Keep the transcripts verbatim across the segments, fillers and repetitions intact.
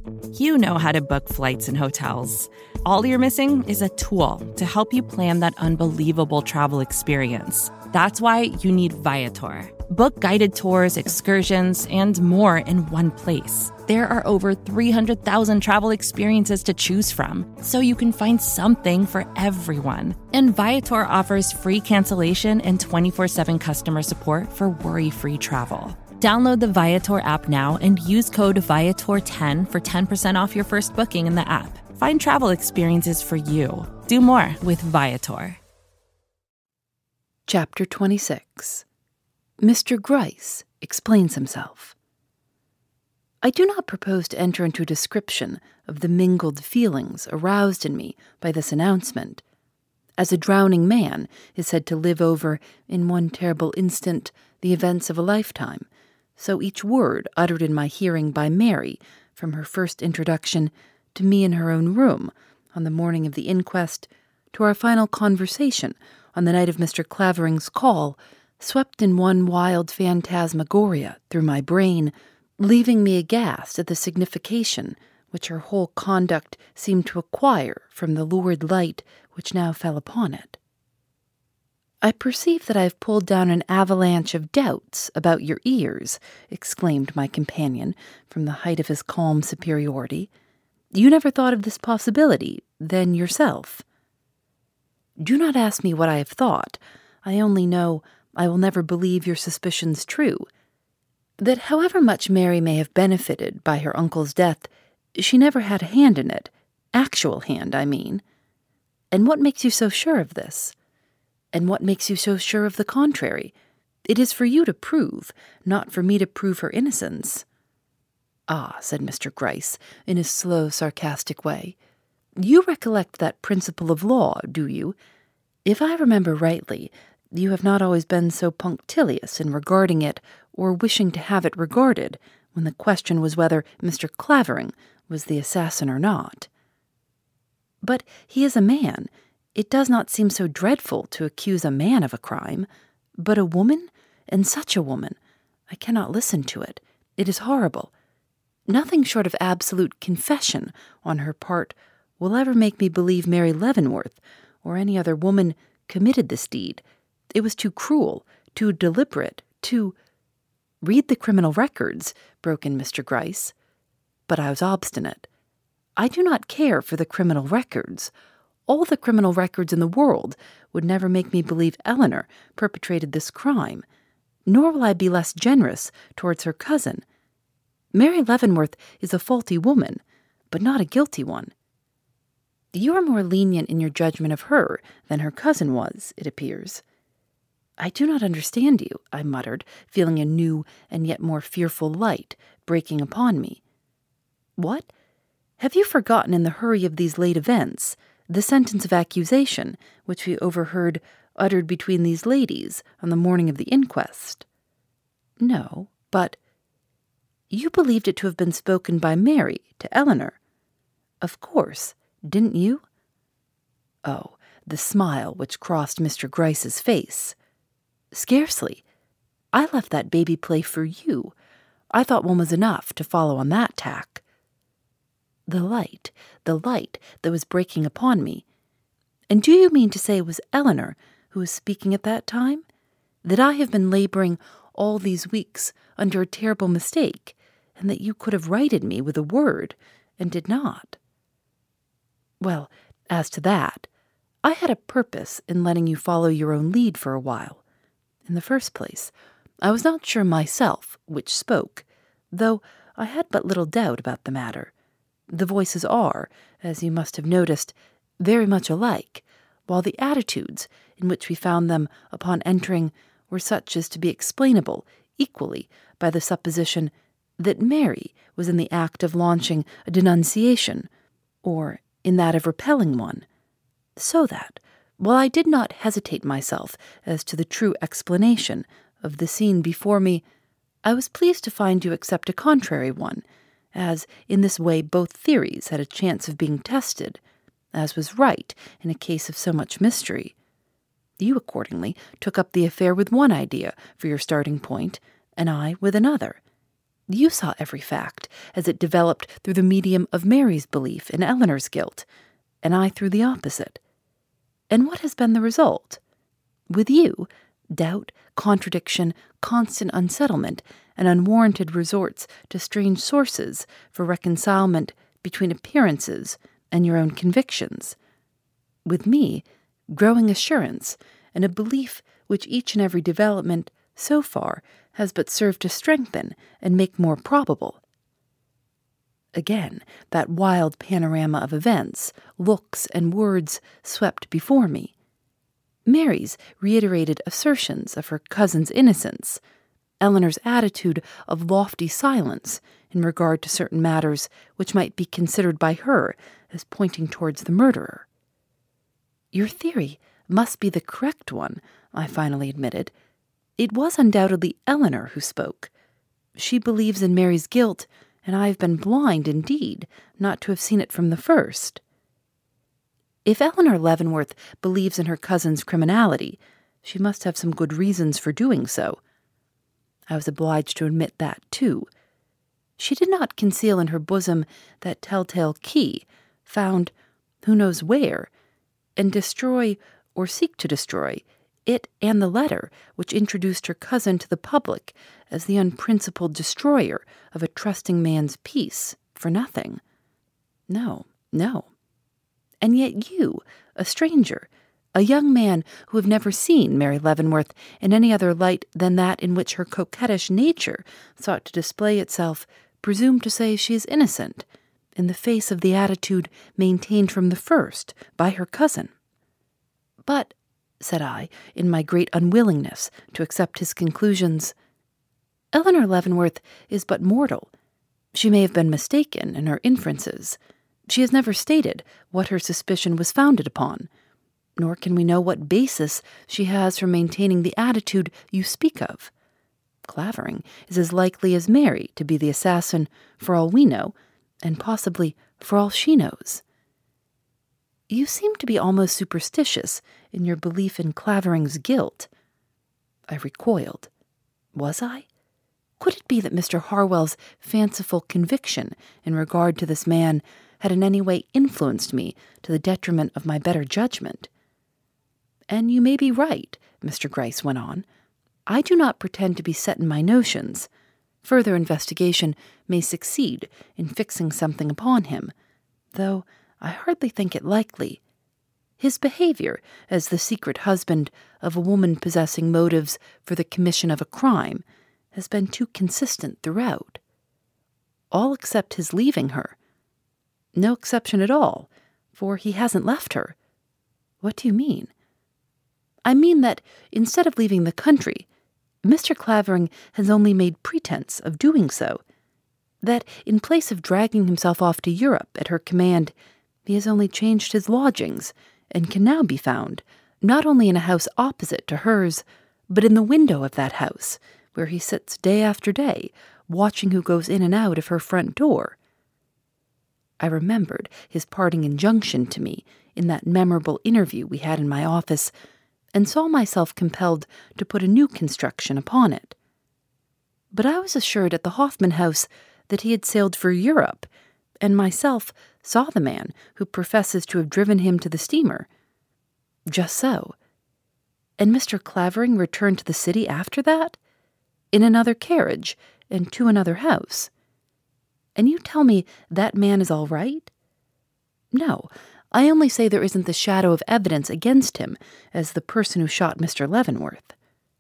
You know how to book flights and hotels. All you're missing is a tool to help you plan that unbelievable travel experience. That's why you need Viator. Book guided tours, excursions, and more in one place. There are over three hundred thousand travel experiences to choose from, so you can find something for everyone. And Viator offers free cancellation and twenty-four seven customer support for worry-free travel. Download the Viator app now and use code Viator ten for ten percent off your first booking in the app. Find travel experiences for you. Do more with Viator. Chapter twenty-six. Mister Gryce explains himself. I do not propose to enter into a description of the mingled feelings aroused in me by this announcement. As a drowning man is said to live over, in one terrible instant, the events of a lifetime, so each word uttered in my hearing by Mary, from her first introduction to me in her own room on the morning of the inquest, to our final conversation on the night of Mister Clavering's call, swept in one wild phantasmagoria through my brain, leaving me aghast at the signification which her whole conduct seemed to acquire from the lurid light which now fell upon it. I perceive that I have pulled down an avalanche of doubts about your ears, exclaimed my companion from the height of his calm superiority. You never thought of this possibility, then, yourself? Do not ask me what I have thought. I only know I will never believe your suspicions true. That however much Mary may have benefited by her uncle's death, she never had a hand in it. Actual hand, I mean. And what makes you so sure of this? And what makes you so sure of the contrary? It is for you to prove, not for me to prove her innocence. Ah, said Mister Gryce, in his slow, sarcastic way. You recollect that principle of law, do you? If I remember rightly, you have not always been so punctilious in regarding it or wishing to have it regarded when the question was whether Mister Clavering was the assassin or not. But he is a man. It does not seem so dreadful to accuse a man of a crime. But a woman, and such a woman, I cannot listen to it. It is horrible. Nothing short of absolute confession on her part will ever make me believe Mary Leavenworth or any other woman committed this deed. It was too cruel, too deliberate, too— Read the criminal records, broke in Mister Gryce. But I was obstinate. I do not care for the criminal records. All the criminal records in the world would never make me believe Eleanor perpetrated this crime, nor will I be less generous towards her cousin. Mary Leavenworth is a faulty woman, but not a guilty one. You are more lenient in your judgment of her than her cousin was, it appears. I do not understand you, I muttered, feeling a new and yet more fearful light breaking upon me. What? Have you forgotten in the hurry of these late events the sentence of accusation which we overheard uttered between these ladies on the morning of the inquest? No, but— You believed it to have been spoken by Mary to Eleanor. Of course, didn't you? Oh, the smile which crossed Mister Gryce's face. Scarcely. I left that baby play for you. I thought one was enough to follow on that tack. The light, the light that was breaking upon me. And do you mean to say it was Eleanor who was speaking at that time? That I have been laboring all these weeks under a terrible mistake, and that you could have righted me with a word, and did not? Well, as to that, I had a purpose in letting you follow your own lead for a while. In the first place, I was not sure myself which spoke, though I had but little doubt about the matter. The voices are, as you must have noticed, very much alike, while the attitudes in which we found them upon entering were such as to be explainable equally by the supposition that Mary was in the act of launching a denunciation, or in that of repelling one, so that, while I did not hesitate myself as to the true explanation of the scene before me, I was pleased to find you accept a contrary one, as in this way both theories had a chance of being tested, as was right in a case of so much mystery. You accordingly took up the affair with one idea for your starting point, and I with another. You saw every fact as it developed through the medium of Mary's belief in Eleanor's guilt, and I through the opposite. And what has been the result? With you, doubt, contradiction, constant unsettlement, and unwarranted resorts to strange sources for reconcilement between appearances and your own convictions. With me, growing assurance and a belief which each and every development, so far, has but served to strengthen and make more probable. Again, that wild panorama of events, looks, and words swept before me. Mary's reiterated assertions of her cousin's innocence, Eleanor's attitude of lofty silence in regard to certain matters which might be considered by her as pointing towards the murderer. Your theory must be the correct one, I finally admitted. It was undoubtedly Eleanor who spoke. She believes in Mary's guilt, and I have been blind, indeed, not to have seen it from the first. If Eleanor Leavenworth believes in her cousin's criminality, she must have some good reasons for doing so. I was obliged to admit that, too. She did not conceal in her bosom that telltale key, found who knows where, and destroy, or seek to destroy, it and the letter which introduced her cousin to the public as the unprincipled destroyer of a trusting man's peace for nothing. No, no. And yet you, a stranger, a young man who have never seen Mary Leavenworth in any other light than that in which her coquettish nature sought to display itself, presume to say she is innocent, in the face of the attitude maintained from the first by her cousin. But, said I, in my great unwillingness to accept his conclusions, Eleanor Leavenworth is but mortal. She may have been mistaken in her inferences. She has never stated what her suspicion was founded upon, nor can we know what basis she has for maintaining the attitude you speak of. Clavering is as likely as Mary to be the assassin for all we know, and possibly for all she knows. You seem to be almost superstitious in your belief in Clavering's guilt. I recoiled. Was I? Could it be that Mister Harwell's fanciful conviction in regard to this man had in any way influenced me to the detriment of my better judgment? And you may be right, Mister Gryce went on. I do not pretend to be set in my notions. Further investigation may succeed in fixing something upon him, though I hardly think it likely. His behavior as the secret husband of a woman possessing motives for the commission of a crime has been too consistent throughout. All except his leaving her. No exception at all, for he hasn't left her. What do you mean? I mean that, instead of leaving the country, Mister Clavering has only made pretense of doing so. That, in place of dragging himself off to Europe at her command, he has only changed his lodgings, and can now be found, not only in a house opposite to hers, but in the window of that house, where he sits day after day, watching who goes in and out of her front door. I remembered his parting injunction to me in that memorable interview we had in my office, and saw myself compelled to put a new construction upon it. But I was assured at the Hoffman House that he had sailed for Europe, and myself saw the man who professes to have driven him to the steamer. Just so. And Mister Clavering returned to the city after that? In another carriage, and to another house. And you tell me that man is all right? No, I only say there isn't the shadow of evidence against him as the person who shot Mister Leavenworth.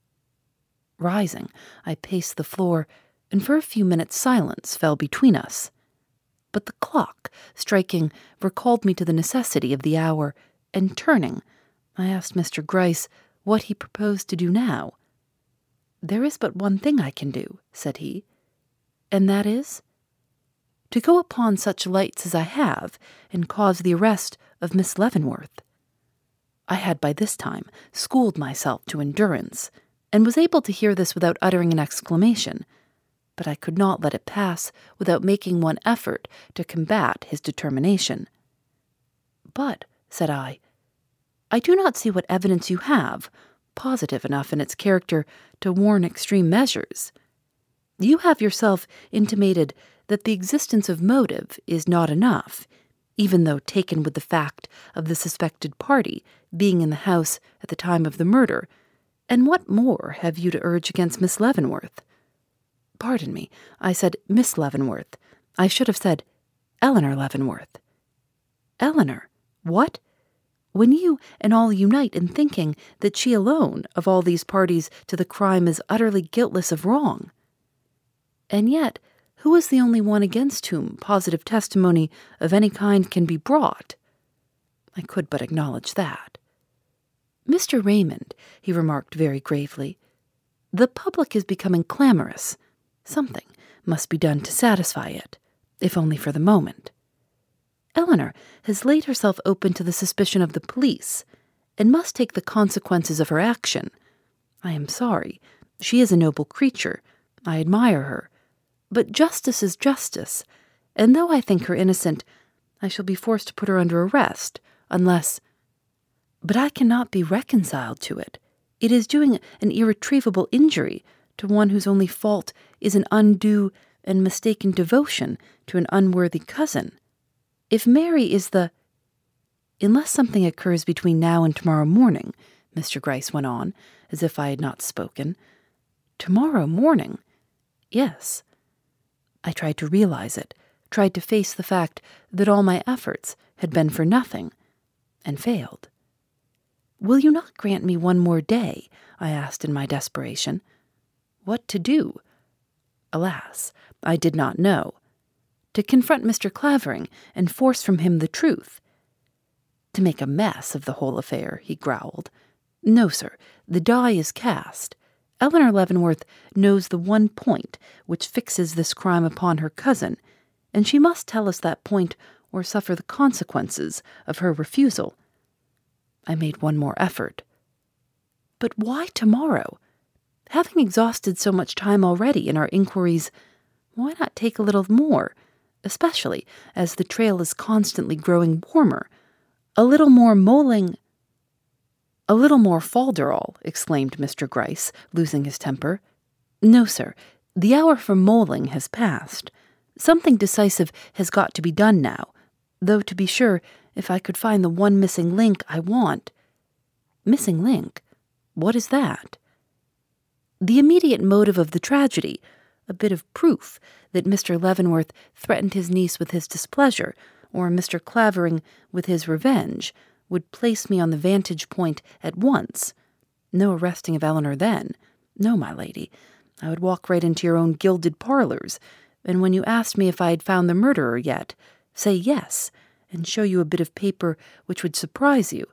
Rising, I paced the floor, and for a few minutes silence fell between us. But the clock, striking, recalled me to the necessity of the hour, and turning, I asked Mister Gryce what he proposed to do now. "There is but one thing I can do," said he. "And that is?" "To go upon such lights as I have, and cause the arrest of Miss Leavenworth." I had by this time schooled myself to endurance, and was able to hear this without uttering an exclamation, but I could not let it pass without making one effort to combat his determination. "But," said I, "I do not see what evidence you have, positive enough in its character to warrant extreme measures." You have yourself intimated that the existence of motive is not enough, even though taken with the fact of the suspected party being in the house at the time of the murder. And what more have you to urge against Miss Leavenworth?" "Pardon me, I said Miss Leavenworth. I should have said Eleanor Leavenworth." "Eleanor? What? When you and all unite in thinking that she alone of all these parties to the crime is utterly guiltless of wrong. And yet, who is the only one against whom positive testimony of any kind can be brought?" I could but acknowledge that. "Mister Raymond," he remarked very gravely, "the public is becoming clamorous. Something must be done to satisfy it, if only for the moment. Eleanor has laid herself open to the suspicion of the police, and must take the consequences of her action. I am sorry. She is a noble creature. I admire her. But justice is justice, and though I think her innocent, I shall be forced to put her under arrest, unless— But I cannot be reconciled to it. It is doing an irretrievable injury to one whose only fault is an undue and mistaken devotion to an unworthy cousin. If Mary is the— Unless something occurs between now and tomorrow morning," Mister Gryce went on, as if I had not spoken. "Tomorrow morning? Yes." I tried to realize it, tried to face the fact that all my efforts had been for nothing, and failed. "Will you not grant me one more day?" I asked in my desperation. What to do? Alas, I did not know. To confront Mister Clavering and force from him the truth. To make a mess of the whole affair, he growled. "No, sir, the die is cast. Eleanor Leavenworth knows the one point which fixes this crime upon her cousin, and she must tell us that point or suffer the consequences of her refusal." I made one more effort. "But why tomorrow? Having exhausted so much time already in our inquiries, why not take a little more, especially as the trail is constantly growing warmer? A little more moling—" "A little more falderall," exclaimed Mister Gryce, losing his temper. "No, sir, the hour for moling has passed. Something decisive has got to be done now, though to be sure, if I could find the one missing link I want—" "Missing link? What is that?" "The immediate motive of the tragedy, a bit of proof that Mister Leavenworth threatened his niece with his displeasure, or Mister Clavering with his revenge, would place me on the vantage point at once. No arresting of Eleanor then. No, my lady. I would walk right into your own gilded parlors, and when you asked me if I had found the murderer yet, say yes, and show you a bit of paper which would surprise you.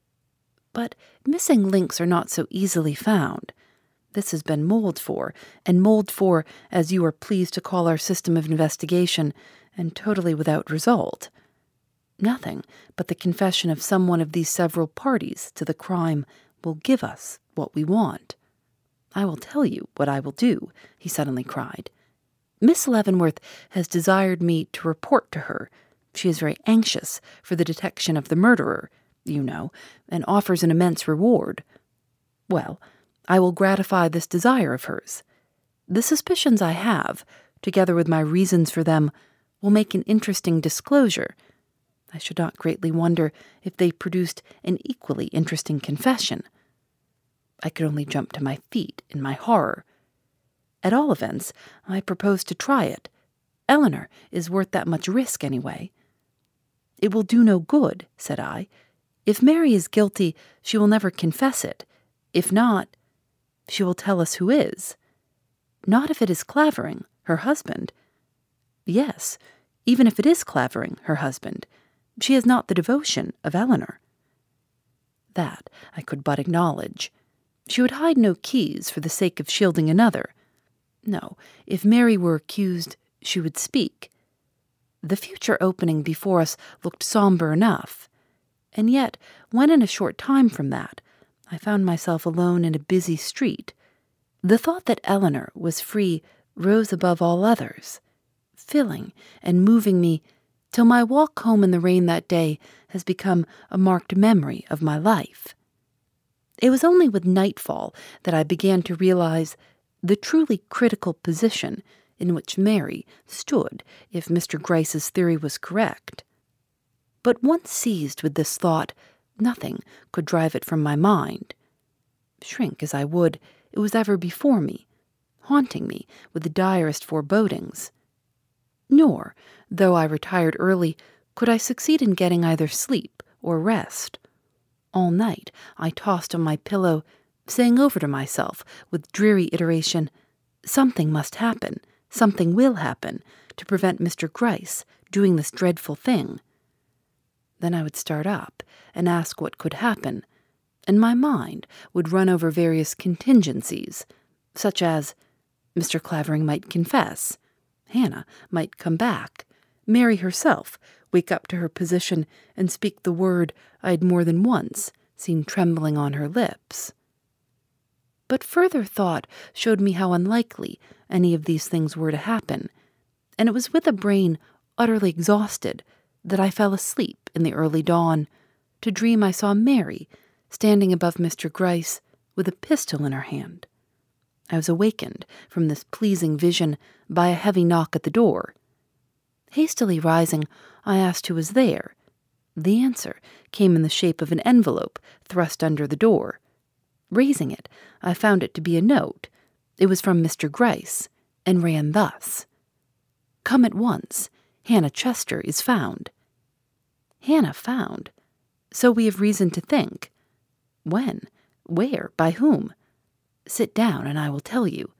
But missing links are not so easily found. This has been mulled for, and mulled for, as you are pleased to call our system of investigation, and totally without result. Nothing but the confession of some one of these several parties to the crime will give us what we want. I will tell you what I will do," he suddenly cried. "Miss Leavenworth has desired me to report to her. She is very anxious for the detection of the murderer, you know, and offers an immense reward. Well, I will gratify this desire of hers. The suspicions I have, together with my reasons for them, will make an interesting disclosure. I should not greatly wonder if they produced an equally interesting confession." I could only jump to my feet in my horror. At all events, I propose to try it. Eleanor is worth that much risk anyway. "It will do no good," said I. "If Mary is guilty, she will never confess it. If not, she will tell us who is. Not if it is Clavering, her husband. Yes, even if it is Clavering, her husband. She has not the devotion of Eleanor." That I could but acknowledge. She would hide no keys for the sake of shielding another. No, if Mary were accused, she would speak. The future opening before us looked somber enough. And yet, when in a short time from that, I found myself alone in a busy street, the thought that Eleanor was free rose above all others, filling and moving me till my walk home in the rain that day has become a marked memory of my life. It was only with nightfall that I began to realize the truly critical position in which Mary stood if Mister Gryce's theory was correct. But once seized with this thought, nothing could drive it from my mind. Shrink as I would, it was ever before me, haunting me with the direst forebodings. Nor, though I retired early, could I succeed in getting either sleep or rest. All night I tossed on my pillow, saying over to myself with dreary iteration, "Something must happen, something will happen, to prevent Mister Gryce doing this dreadful thing." Then I would start up and ask what could happen, and my mind would run over various contingencies, such as Mister Clavering might confess, Hannah might come back, Mary herself wake up to her position and speak the word I had more than once seen trembling on her lips. But further thought showed me how unlikely any of these things were to happen, and it was with a brain utterly exhausted that I fell asleep in the early dawn, to dream I saw Mary standing above Mister Gryce with a pistol in her hand. I was awakened from this pleasing vision by a heavy knock at the door. Hastily rising, I asked who was there. The answer came in the shape of an envelope thrust under the door. Raising it, I found it to be a note. It was from Mister Gryce, and ran thus: "Come at once. Hannah Chester is found." Hannah found? So we have reason to think. When? Where? By whom? Sit down, and I will tell you.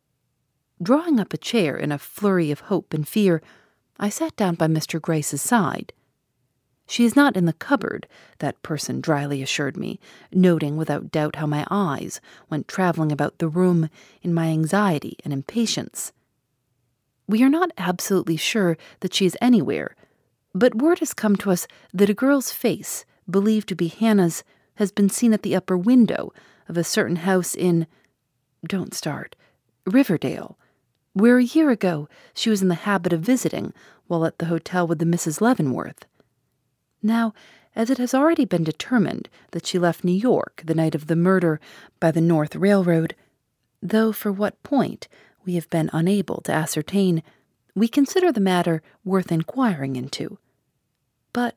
Drawing up a chair in a flurry of hope and fear, I sat down by Mister Gryce's side. "She is not in the cupboard," that person dryly assured me, noting without doubt how my eyes went traveling about the room in my anxiety and impatience. "We are not absolutely sure that she is anywhere, but word has come to us that a girl's face, believed to be Hannah's, has been seen at the upper window of a certain house in, don't start, Riverdale, where a year ago she was in the habit of visiting while at the hotel with the Misses Leavenworth. Now, as it has already been determined that she left New York the night of the murder by the North Railroad, though for what point we have been unable to ascertain, we consider the matter worth inquiring into. But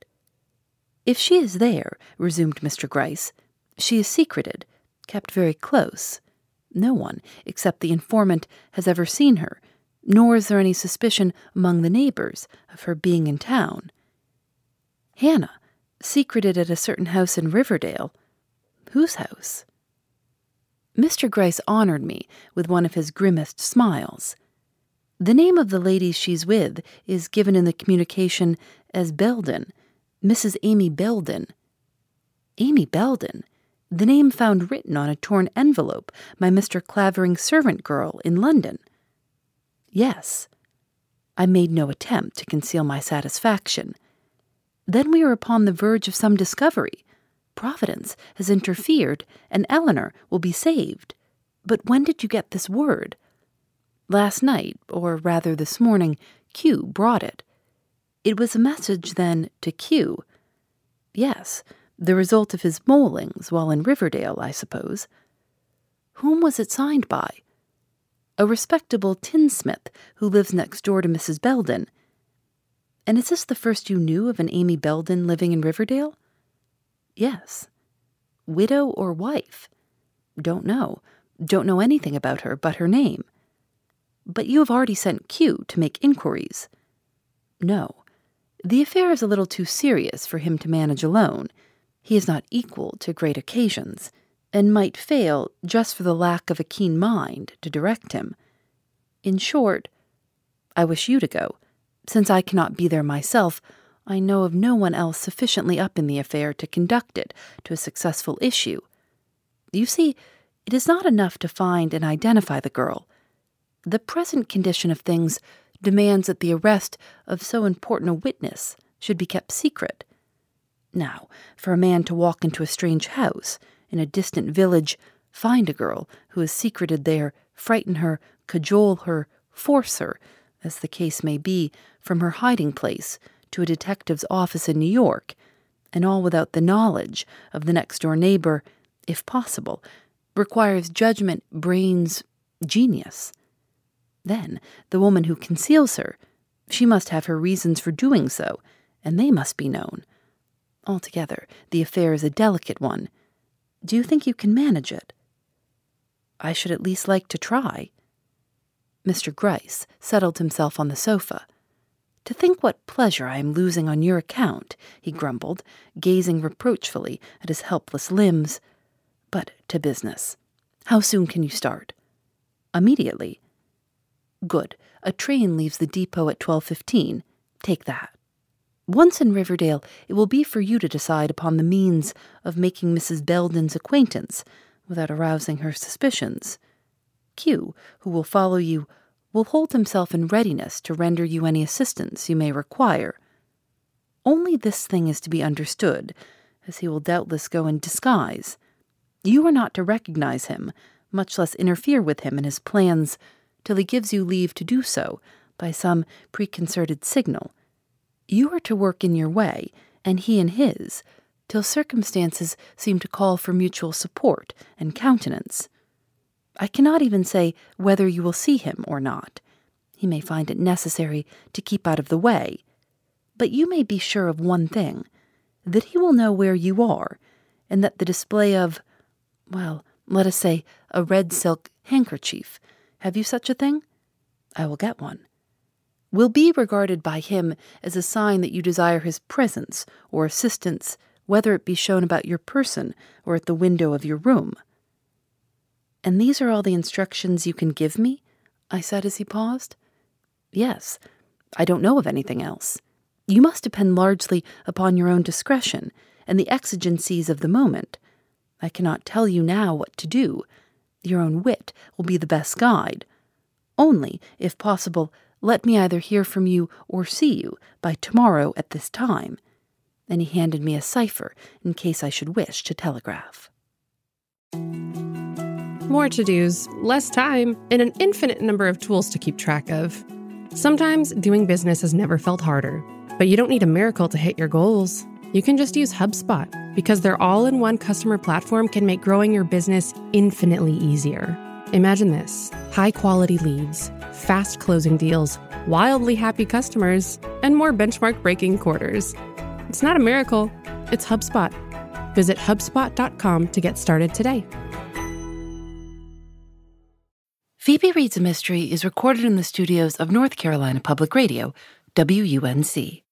if she is there," resumed Mister Gryce, "she is secreted, kept very close. No one, except the informant, has ever seen her, nor is there any suspicion among the neighbors of her being in town. Hannah, secreted at a certain house in Riverdale. Whose house?" Mister Gryce honored me with one of his grimmest smiles. "The name of the lady she's with is given in the communication as Belden, Missus Amy Belden." Amy Belden? The name found written on a torn envelope by Mister Clavering's servant girl in London. Yes. I made no attempt to conceal my satisfaction. Then we are upon the verge of some discovery. Providence has interfered, and Eleanor will be saved. But when did you get this word? Last night, or rather this morning, Q brought it. It was a message, then, to Q. Yes, the result of his molings while in Riverdale, I suppose. Whom was it signed by? A respectable tinsmith who lives next door to Missus Belden. And is this the first you knew of an Amy Belden living in Riverdale? Yes. Widow or wife? Don't know. Don't know anything about her but her name. But you have already sent Q to make inquiries. No. The affair is a little too serious for him to manage alone. He is not equal to great occasions, and might fail just for the lack of a keen mind to direct him. In short, I wish you to go. Since I cannot be there myself, I know of no one else sufficiently up in the affair to conduct it to a successful issue. You see, it is not enough to find and identify the girl. The present condition of things demands that the arrest of so important a witness should be kept secret. Now, for a man to walk into a strange house, in a distant village, find a girl who is secreted there, frighten her, cajole her, force her, as the case may be, from her hiding place to a detective's office in New York, and all without the knowledge of the next-door neighbor, if possible, requires judgment, brains, Genius. Then, the woman who conceals her, she must have her reasons for doing so, and they must be known. Altogether, the affair is a delicate one. Do you think you can manage it? I should at least like to try. Mister Gryce settled himself on the sofa. To think what pleasure I am losing on your account, he grumbled, gazing reproachfully at his helpless limbs. But to business. How soon can you start? Immediately. Good. A train leaves the depot at twelve fifteen. Take that. Once in Riverdale, it will be for you to decide upon the means of making Missus Belden's acquaintance without arousing her suspicions. Q, who will follow you, will hold himself in readiness to render you any assistance you may require. Only this thing is to be understood, as he will doubtless go in disguise. You are not to recognize him, much less interfere with him in his plans, till he gives you leave to do so by some preconcerted signal. You are to work in your way, and he in his, till circumstances seem to call for mutual support and countenance. I cannot even say whether you will see him or not. He may find it necessary to keep out of the way. But you may be sure of one thing, that he will know where you are, and that the display of, well, let us say, a red silk handkerchief, have you such a thing? I will get one. Will be regarded by him as a sign that you desire his presence or assistance, whether it be shown about your person or at the window of your room. And these are all the instructions you can give me? I said as he paused. Yes, I don't know of anything else. You must depend largely upon your own discretion and the exigencies of the moment. I cannot tell you now what to do. Your own wit will be the best guide. Only, if possible, let me either hear from you or see you by tomorrow at this time. And he handed me a cipher in case I should wish to telegraph. More to-dos, less time, and an infinite number of tools to keep track of. Sometimes doing business has never felt harder, but you don't need a miracle to hit your goals. You can just use HubSpot, because their all-in-one customer platform can make growing your business infinitely easier. Imagine this: high-quality leads, fast closing deals, wildly happy customers, and more benchmark-breaking quarters. It's not a miracle, it's HubSpot. Visit HubSpot dot com to get started today. Phoebe Reads a Mystery is recorded in the studios of North Carolina Public Radio, W U N C.